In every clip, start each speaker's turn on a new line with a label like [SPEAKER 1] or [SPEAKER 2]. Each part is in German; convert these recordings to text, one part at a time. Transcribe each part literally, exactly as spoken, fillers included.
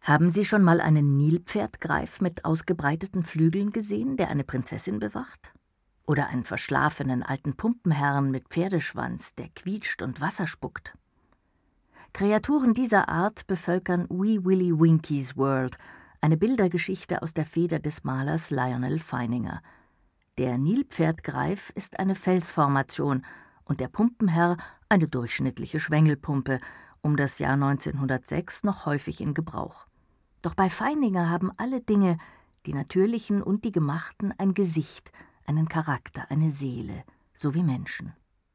[SPEAKER 1] Haben Sie schon mal einen Nilpferdgreif mit ausgebreiteten Flügeln gesehen, der eine Prinzessin bewacht? Oder einen verschlafenen alten Pumpenherrn mit Pferdeschwanz, der quietscht und Wasser spuckt? Kreaturen dieser Art bevölkern Wee Willie Winkies World, eine Bildergeschichte aus der Feder des Malers Lionel Feininger. Der Nilpferdgreif ist eine Felsformation und der Pumpenherr eine durchschnittliche Schwengelpumpe, um das Jahr neunzehnhundertsechs noch häufig in Gebrauch. Doch bei Feininger haben alle Dinge, die natürlichen und die gemachten, ein Gesicht, einen Charakter, eine Seele, so wie Menschen.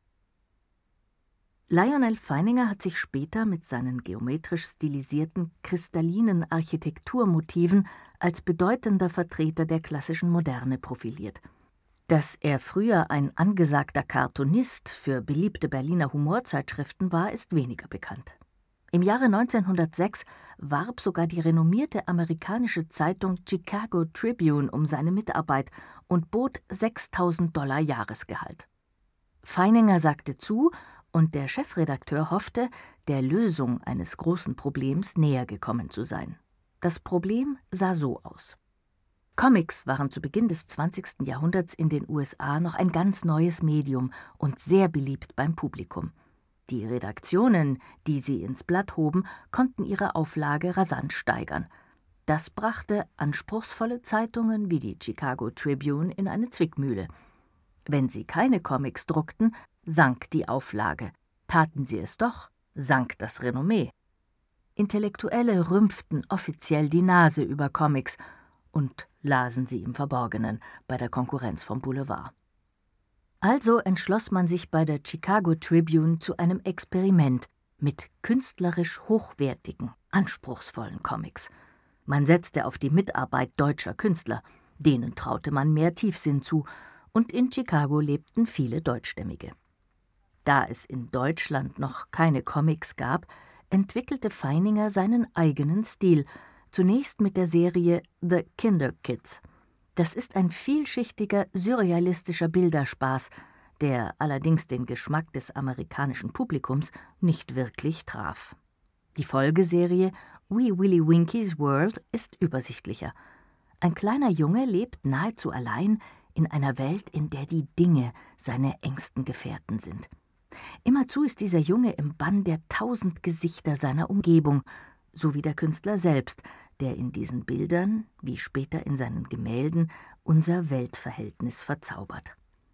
[SPEAKER 1] Lionel Feininger hat sich später mit seinen geometrisch stilisierten, kristallinen Architekturmotiven als bedeutender Vertreter der klassischen Moderne profiliert. Dass er früher ein angesagter Cartoonist für beliebte Berliner Humorzeitschriften war, ist weniger bekannt. Im Jahre neunzehnhundertsechs warb sogar die renommierte amerikanische Zeitung Chicago Tribune um seine Mitarbeit und bot sechstausend Dollar Jahresgehalt. Feininger sagte zu, und der Chefredakteur hoffte, der Lösung eines großen Problems näher gekommen zu sein. Das Problem sah so aus. Comics waren zu Beginn des zwanzigsten Jahrhunderts in den U S A noch ein ganz neues Medium und sehr beliebt beim Publikum. Die Redaktionen, die sie ins Blatt hoben, konnten ihre Auflage rasant steigern. Das brachte anspruchsvolle Zeitungen wie die Chicago Tribune in eine Zwickmühle. Wenn sie keine Comics druckten, sank die Auflage. Taten sie es doch, sank das Renommee. Intellektuelle rümpften offiziell die Nase über Comics und lasen sie im Verborgenen bei der Konkurrenz vom Boulevard. Also entschloss man sich bei der Chicago Tribune zu einem Experiment mit künstlerisch hochwertigen, anspruchsvollen Comics. Man setzte auf die Mitarbeit deutscher Künstler, denen traute man mehr Tiefsinn zu, und in Chicago lebten viele Deutschstämmige. Da es in Deutschland noch keine Comics gab, entwickelte Feininger seinen eigenen Stil, zunächst mit der Serie The Kinder Kids. Das ist ein vielschichtiger, surrealistischer Bilderspaß, der allerdings den Geschmack des amerikanischen Publikums nicht wirklich traf. Die Folgeserie Wee Willie Winkies World ist übersichtlicher. Ein kleiner Junge lebt nahezu allein in einer Welt, in der die Dinge seine engsten Gefährten sind. Immerzu ist dieser Junge im Bann der tausend Gesichter seiner Umgebung, so wie der Künstler selbst, der in diesen Bildern, wie später in seinen Gemälden, unser Weltverhältnis verzaubert.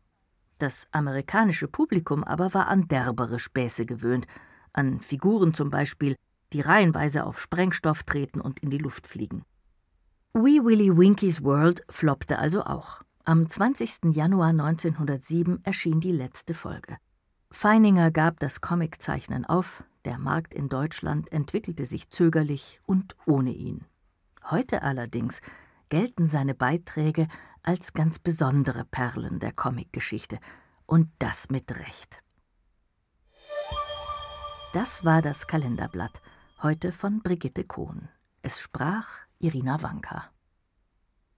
[SPEAKER 1] Das amerikanische Publikum aber war an derbere Späße gewöhnt, an Figuren zum Beispiel, die reihenweise auf Sprengstoff treten und in die Luft fliegen. Wee Willie Winkies World floppte also auch. Am zwanzigsten Januar neunzehnhundertsieben erschien die letzte Folge. Feininger gab das Comiczeichnen auf, der Markt in Deutschland entwickelte sich zögerlich und ohne ihn. Heute allerdings gelten seine Beiträge als ganz besondere Perlen der Comicgeschichte, und das mit Recht. Das war das Kalenderblatt, heute von Brigitte Kohn. Es sprach Irina Wanka.